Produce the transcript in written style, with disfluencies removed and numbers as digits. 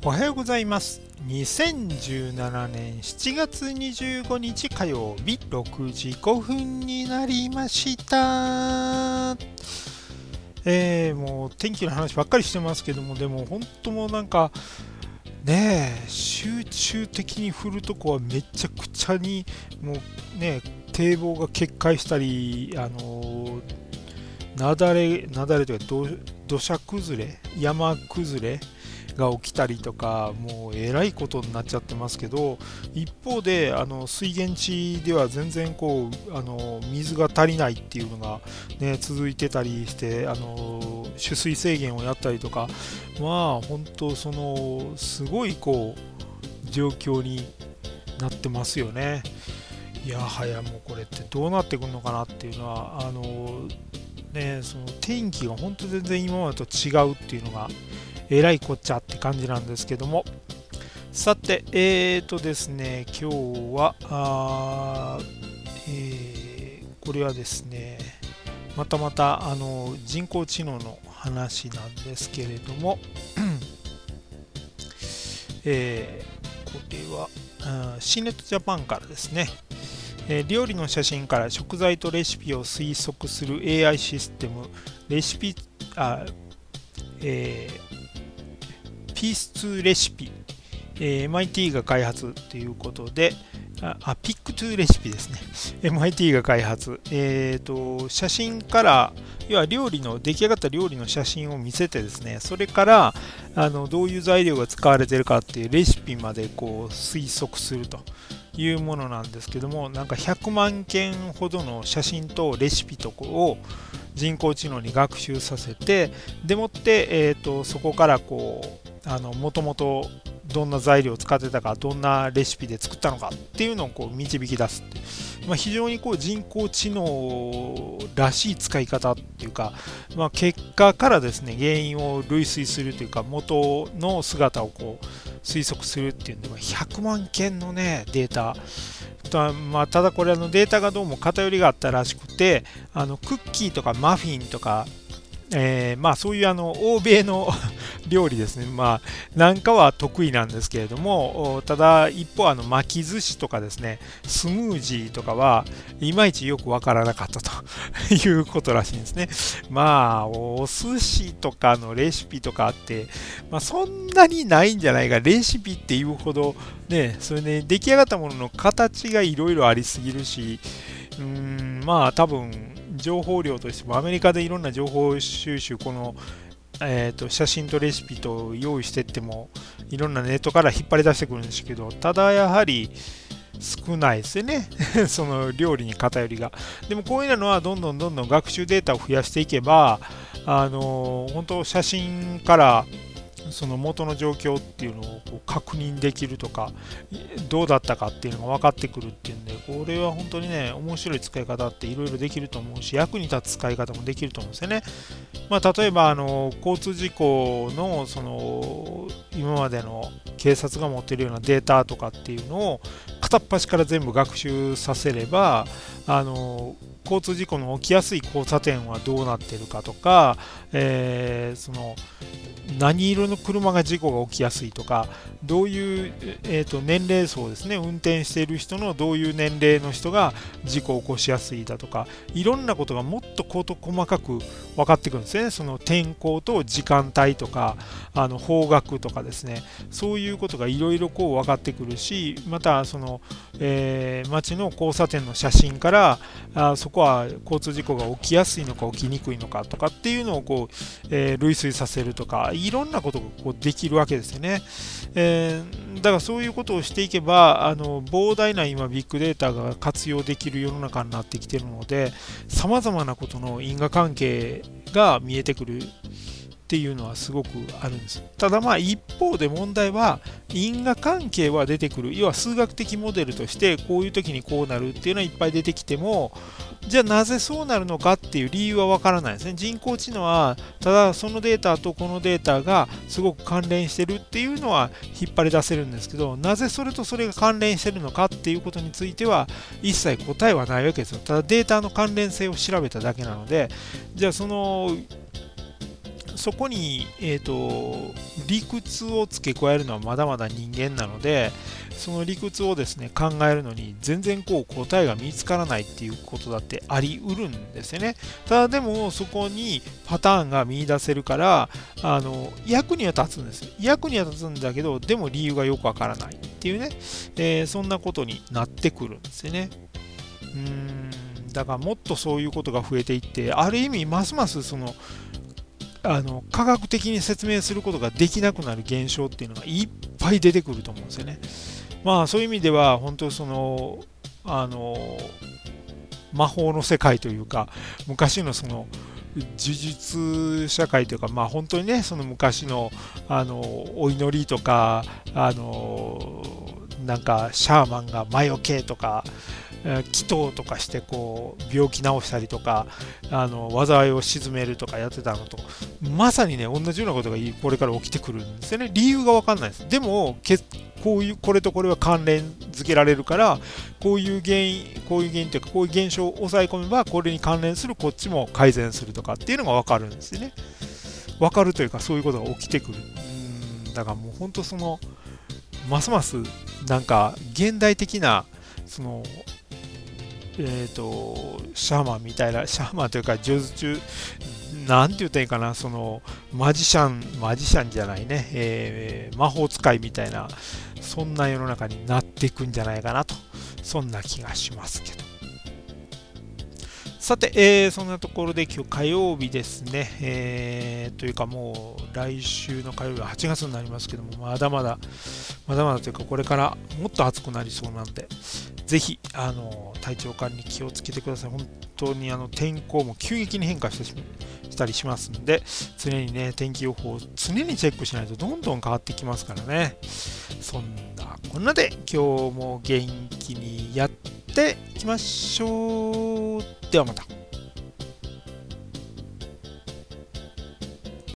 おはようございます。2017年7月25日火曜日6時5分になりました。もう天気の話ばっかりしてますけども、でも本当もうなんかね集中的に降るとこはめちゃくちゃにもうね、堤防が決壊したり、雪崩というか土砂崩れ、山崩れが起きたりとか、もうえらいことになっちゃってますけど、一方で水源地では全然水が足りないっていうのが、ね、続いてたりして、取水制限をやったりとか、まあ本当すごい状況になってますよね。いやはやもうこれってどうなってくるのかなっていうのは、その天気が本当全然今までと違うっていうのがえらいこっちゃって感じなんですけども、さてですね、今日はこれはですね、また人工知能の話なんですけれども、これはシーネットジャパンからですね、料理の写真から食材とレシピを推測する AI システムレシピピース2レシピ、MIT が開発ということで、ピック2レシピですね。MIT が開発。写真から、要は出来上がった料理の写真を見せてですね、それからどういう材料が使われているかっていうレシピまで推測するというものなんですけども、なんか100万件ほどの写真とレシピとかを人工知能に学習させて、でもって、そこからもともとどんな材料を使ってたか、どんなレシピで作ったのかっていうのを導き出す。非常に人工知能らしい使い方っていうか、結果からですね、原因を類推するというか、元の姿を推測するっていうんで、100万件のね、データ。ただこれデータがどうも偏りがあったらしくて、クッキーとかマフィンとか、そういう欧米の料理ですね、なんかは得意なんですけれども、ただ一方巻き寿司とかですね、スムージーとかはいまいちよくわからなかったということらしいんですね。お寿司とかのレシピとかって、そんなにないんじゃないか、レシピっていうほどね、それね、出来上がったものの形がいろいろありすぎるし、多分情報量としてもアメリカでいろんな情報収集、写真とレシピと用意してってもいろんなネットから引っ張り出してくるんですけど、ただやはり少ないですよねその料理に偏りが。でもこういうのはどんどん学習データを増やしていけば、本当写真からその元の状況っていうのを確認できるとか、どうだったかっていうのが分かってくるっていうんで、これは本当にね、面白い使い方っていろいろできると思うし、役に立つ使い方もできると思うんですよね。例えば交通事故の今までの警察が持っているようなデータとかっていうのを片っ端から全部学習させれば、交通事故の起きやすい交差点はどうなっているかとか、何色の車が事故が起きやすいとか、どういう、年齢層ですね、運転している人のどういう年齢の人が事故を起こしやすいだとか、いろんなことがもっと細かく分かってくるんですね。その天候と時間帯とか方角とかですね、そういうことがいろいろ分かってくるし、また街の交差点の写真からそこは交通事故が起きやすいのか起きにくいのかとかっていうのを類推させるとか、いろんなことができるわけですよね。だからそういうことをしていけば膨大な今ビッグデータが活用できる世の中になってきているので、さまざまなことの因果関係が見えてくるっていうのはすごくあるんです。ただ一方で問題は、因果関係は出てくる、要は数学的モデルとしてこういう時にこうなるっていうのはいっぱい出てきても、じゃあなぜそうなるのかっていう理由はわからないですね。人工知能はただそのデータとこのデータがすごく関連してるっていうのは引っ張り出せるんですけど、なぜそれとそれが関連してるのかっていうことについては一切答えはないわけですよ。ただデータの関連性を調べただけなので、じゃあそそこに、理屈を付け加えるのはまだまだ人間なので、その理屈をですね、考えるのに全然こう答えが見つからないっていうことだってあり得るんですよね。ただでもそこにパターンが見出せるから、役には立つんです。役には立つんだけど、でも理由がよくわからないっていうね、そんなことになってくるんですよね。だからもっとそういうことが増えていって、ある意味ますますその科学的に説明することができなくなる現象っていうのがいっぱい出てくると思うんですよね。まあそういう意味では本当その魔法の世界というか、昔のその呪術社会というか、まあ本当にね、その昔のお祈りとかなんかシャーマンが魔除けとか祈祷とかしてこう病気治したりとか災いを鎮めるとかやってたのとまさにね同じようなことがこれから起きてくるんですよね。理由が分かんないです。でもこういうこれとこれは関連づけられるからこういう原因というかこういう現象を抑え込めばこれに関連するこっちも改善するとかっていうのが分かるんですよね。分かるというかそういうことが起きてくる。だからもう本当そのますますなんか現代的なそのシャーマンみたいな、シャーマンというか、呪術、なんて言ったらいいかな、その、マジシャンじゃないね、魔法使いみたいな、そんな世の中になっていくんじゃないかなと、そんな気がしますけど。さて、そんなところで今日火曜日ですね、というかもう来週の火曜日は8月になりますけども、まだまだというかこれからもっと暑くなりそうなんで、ぜひ体調管理気をつけてください。本当に天候も急激に変化したりしますんで、常にね、天気予報を常にチェックしないとどんどん変わってきますからね。そんなこんなで今日も元気にやっていきましょう。ではまた。